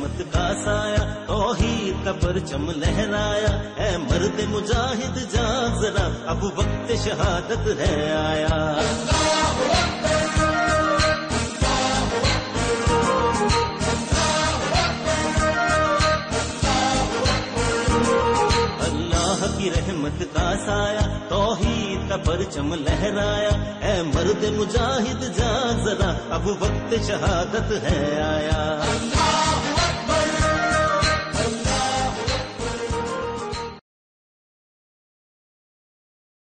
रहमत का साया, तौहीद का परचम लहराया। ऐ मर्द मुजाहिद जाग जरा, अब वक्त शहादत है आया। अल्लाह की रहमत का साया, तौहीद का परचम लहराया। ऐ मर्द मुजाहिद जाग जरा, अब वक्त शहादत है आया।